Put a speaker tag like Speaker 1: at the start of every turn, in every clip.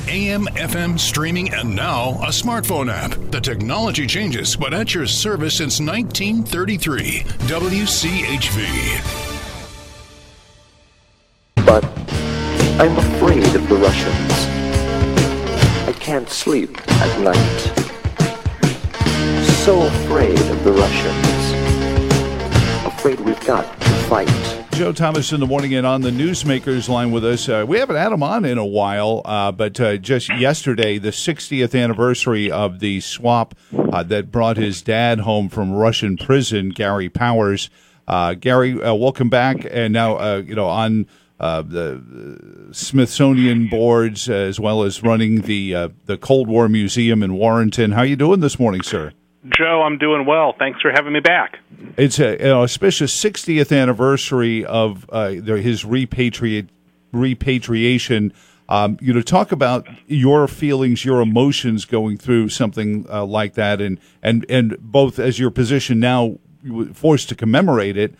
Speaker 1: AM, FM streaming, and now a smartphone app. The technology changes, but at your service since 1933. WCHV.
Speaker 2: But I'm afraid of the Russians. I can't sleep at night. So afraid of the Russians. Afraid we've got to fight.
Speaker 3: Joe Thomas in the morning, and on the Newsmakers line with us. We haven't had him on in a while, but just yesterday, the 60th anniversary of the swap that brought his dad home from Russian prison, Gary Powers. Gary, welcome back, and now on the Smithsonian boards, as well as running the Cold War Museum in Warrenton. How are you doing this morning, sir?
Speaker 4: Joe, I'm doing well. Thanks for having me back.
Speaker 3: It's an auspicious 60th anniversary of his repatriation. Talk about your feelings, your emotions going through something like that, and both as your position now forced to commemorate it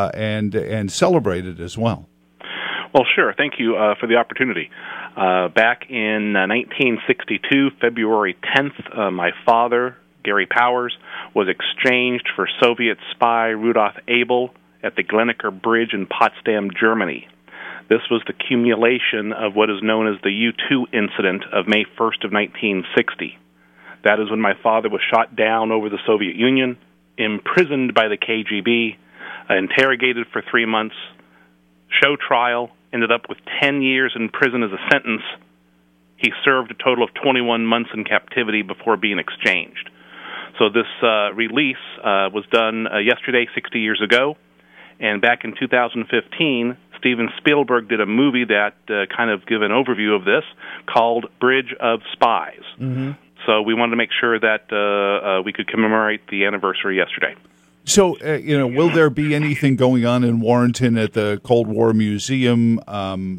Speaker 3: and celebrate it as well.
Speaker 4: Well, sure. Thank you for the opportunity. Back in 1962, February 10th, my father, Gary Powers, was exchanged for Soviet spy Rudolf Abel at the Glienicke Bridge in Potsdam, Germany. This was the accumulation of what is known as the U-2 incident of May 1st of 1960. That is when my father was shot down over the Soviet Union, imprisoned by the KGB, interrogated for 3 months, show trial, ended up with 10 years in prison as a sentence. He served a total of 21 months in captivity before being exchanged. So this release was done yesterday, 60 years ago, and back in 2015, Steven Spielberg did a movie that kind of gave an overview of this called Bridge of Spies. Mm-hmm. So we wanted to make sure that we could commemorate the anniversary yesterday.
Speaker 3: So, will there be anything going on in Warrenton at the Cold War Museum? And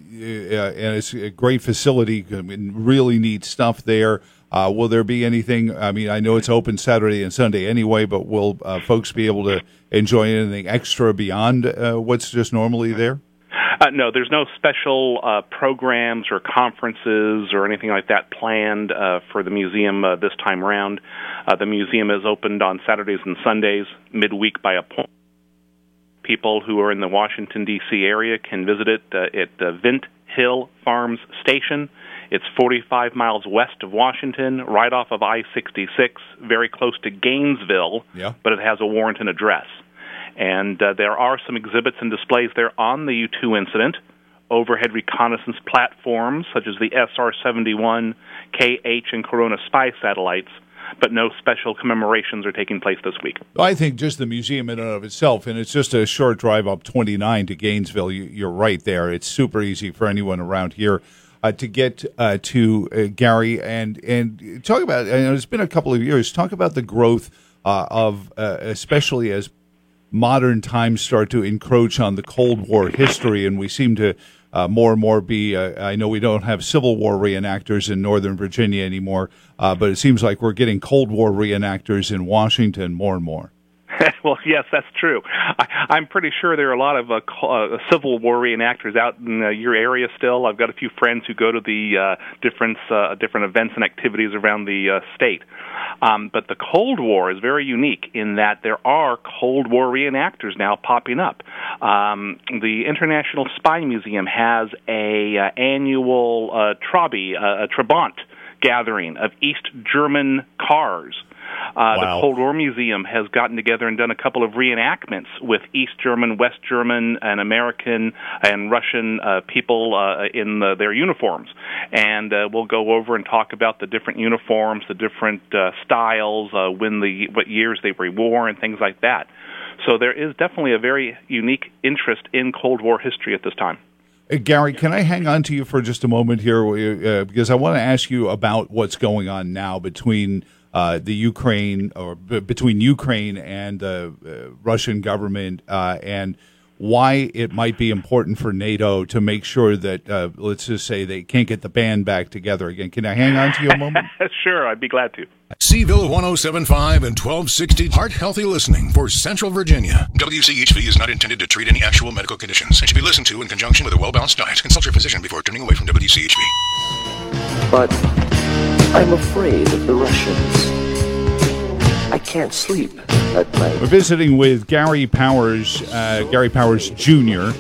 Speaker 3: it's a great facility, really neat stuff there. Will there be anything? I mean, I know it's open Saturday and Sunday anyway, but will folks be able to enjoy anything extra beyond what's just normally there?
Speaker 4: No, there's no special programs or conferences or anything like that planned for the museum this time around. The museum is opened on Saturdays and Sundays, midweek by appointment. People who are in the Washington, D.C. area can visit it at Vint Hill Farms Station. It's 45 miles west of Washington, right off of I-66, very close to Gainesville, but it has a Warrenton address. And there are some exhibits and displays there on the U-2 incident, overhead reconnaissance platforms such as the SR-71, KH, and Corona spy satellites, but no special commemorations are taking place this week.
Speaker 3: I think just the museum in and of itself, and it's just a short drive up 29 to Gainesville. You're right there. It's super easy for anyone around here to get to Gary and talk about. It's been a couple of years. Talk about the growth of, especially as modern times start to encroach on the Cold War history, and we seem to more and more be. I know we don't have Civil War reenactors in Northern Virginia anymore, but it seems like we're getting Cold War reenactors in Washington more and more.
Speaker 4: Well, yes, that's true. I'm pretty sure there are a lot of Civil War reenactors out in your area still. I've got a few friends who go to the different events and activities around the state. But the Cold War is very unique in that there are Cold War reenactors now popping up. The International Spy Museum has a annual Trabant gathering of East German cars.
Speaker 3: Wow.
Speaker 4: The Cold War Museum has gotten together and done a couple of reenactments with East German, West German, and American and Russian people in their uniforms. And we'll go over and talk about the different uniforms, the different styles, what years they were worn, and things like that. So there is definitely a very unique interest in Cold War history at this time.
Speaker 3: Gary, can I hang on to you for just a moment here? Because I want to ask you about what's going on now between the Ukraine, or between Ukraine and the Russian government, and why it might be important for NATO to make sure that, let's just say, they can't get the band back together again. Can I hang on to you a moment?
Speaker 4: Sure, I'd be glad to.
Speaker 1: Seville 107.5 and 1260 Heart Healthy Listening for Central Virginia. WCHV is not intended to treat any actual medical conditions and should be listened to in conjunction with a well-balanced diet. Consult your physician before turning away from WCHV.
Speaker 2: But I'm afraid of the Russians. I can't sleep at night.
Speaker 3: We're visiting with Gary Powers Jr.,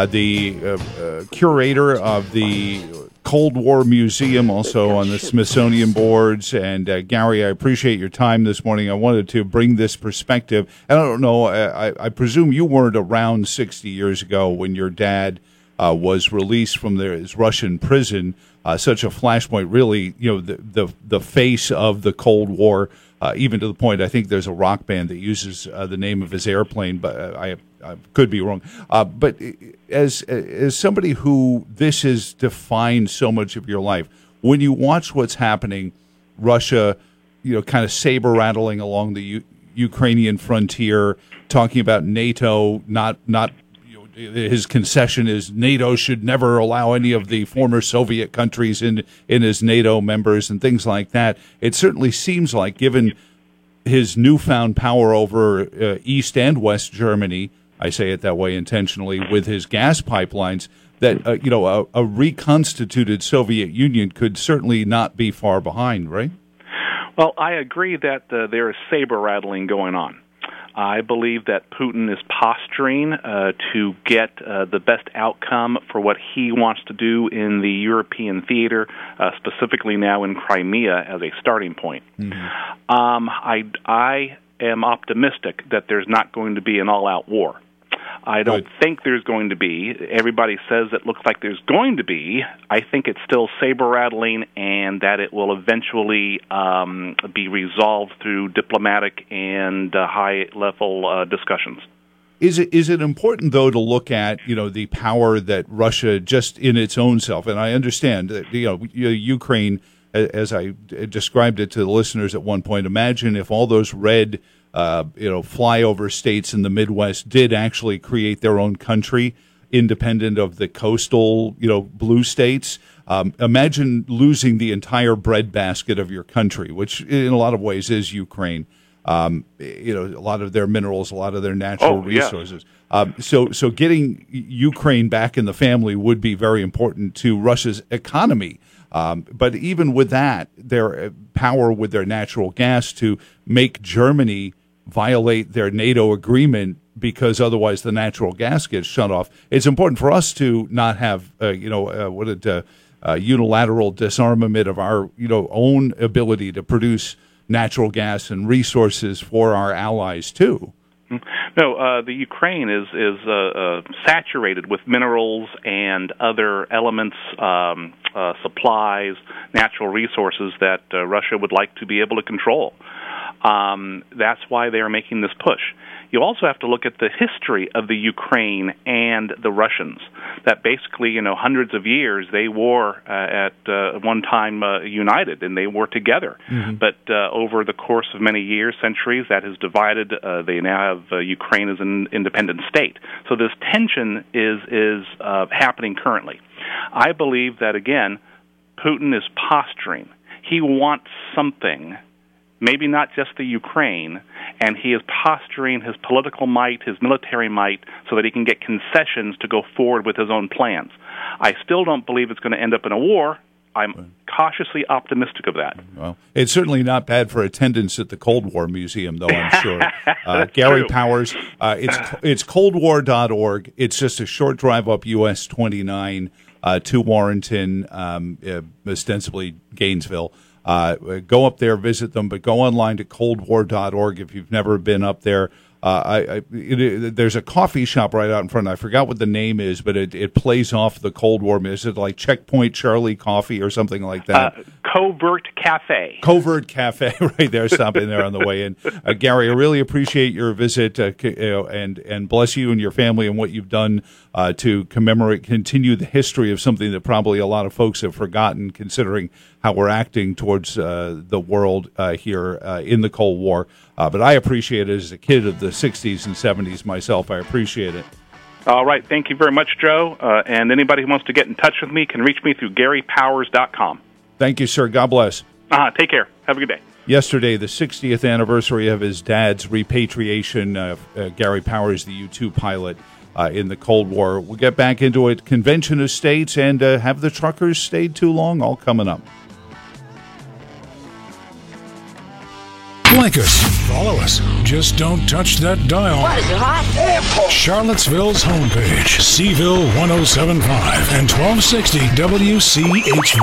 Speaker 3: the curator of the Cold War Museum, also on the Smithsonian boards. And Gary, I appreciate your time this morning. I wanted to bring this perspective. And I don't know, I presume you weren't around 60 years ago when your dad was released from his Russian prison. Such a flashpoint, really, the face of the Cold War, even to the point, I think there's a rock band that uses the name of his airplane, but I could be wrong. But as somebody who this has defined so much of your life, when you watch what's happening, Russia, kind of saber rattling along the Ukrainian frontier, talking about NATO, not his concession is NATO should never allow any of the former Soviet countries in as NATO members and things like that. It certainly seems like, given his newfound power over East and West Germany, I say it that way intentionally, with his gas pipelines, that a reconstituted Soviet Union could certainly not be far behind, right?
Speaker 4: Well, I agree that there is saber rattling going on. I believe that Putin is posturing to get the best outcome for what he wants to do in the European theater, specifically now in Crimea as a starting point. Mm-hmm. I am optimistic that there's not going to be an all-out war. I don't think there's going to be. Everybody says it looks like there's going to be. I think it's still saber-rattling and that it will eventually be resolved through diplomatic and high-level discussions.
Speaker 3: Is it important, though, to look at, the power that Russia just in its own self, and I understand that, Ukraine, as I described it to the listeners at one point, imagine if all those red flyover states in the Midwest did actually create their own country, independent of the coastal, blue states. Imagine losing the entire breadbasket of your country, which in a lot of ways is Ukraine. A lot of their minerals, a lot of their natural resources. Yeah. So getting Ukraine back in the family would be very important to Russia's economy. But even with that, their power with their natural gas to make Germany violate their NATO agreement because otherwise the natural gas gets shut off. It's important for us to not have, unilateral disarmament of our, own ability to produce natural gas and resources for our allies too.
Speaker 4: No, the Ukraine is saturated with minerals and other elements, supplies, natural resources that Russia would like to be able to control. That's why they are making this push. You also have to look at the history of the Ukraine and the Russians. That basically, hundreds of years they were at one time united, and they were together. Mm-hmm. But over the course of many years, centuries, that has divided. They now have Ukraine as an independent state. So this tension is happening currently. I believe that, again, Putin is posturing. He wants something, maybe not just the Ukraine, and he is posturing his political might, his military might, so that he can get concessions to go forward with his own plans. I still don't believe it's going to end up in a war. I'm cautiously optimistic of that.
Speaker 3: Well, it's certainly not bad for attendance at the Cold War Museum, though, I'm sure. Gary
Speaker 4: true.
Speaker 3: Powers, it's coldwar.org. It's just a short drive up US 29 to Warrenton, ostensibly Gainesville. Go up there, visit them, but go online to coldwar.org if you've never been up there. There's a coffee shop right out in front. I forgot what the name is, but it plays off the Cold War. Is it like Checkpoint Charlie Coffee or something like that?
Speaker 4: Covert Cafe.
Speaker 3: Covert Cafe, right there. Stop in there on the way in. Gary, I really appreciate your visit, and bless you and your family and what you've done to continue the history of something that probably a lot of folks have forgotten, considering how we're acting towards the world here in the Cold War. But I appreciate it as a kid of the 60s and 70s myself. I appreciate it.
Speaker 4: All right. Thank you very much, Joe. And anybody who wants to get in touch with me can reach me through GaryPowers.com.
Speaker 3: Thank you, sir. God bless.
Speaker 4: Take care. Have a good day.
Speaker 3: yesterday, the 60th anniversary of his dad's repatriation. Gary Powers, the U-2 pilot in the Cold War. We'll get back into it. Convention of States, and have the truckers stayed too long? All coming up.
Speaker 1: Like us, follow us. Just don't touch that dial.
Speaker 5: What, is it hot?
Speaker 1: Charlottesville's homepage, Seville 1075 and 1260 WCHV.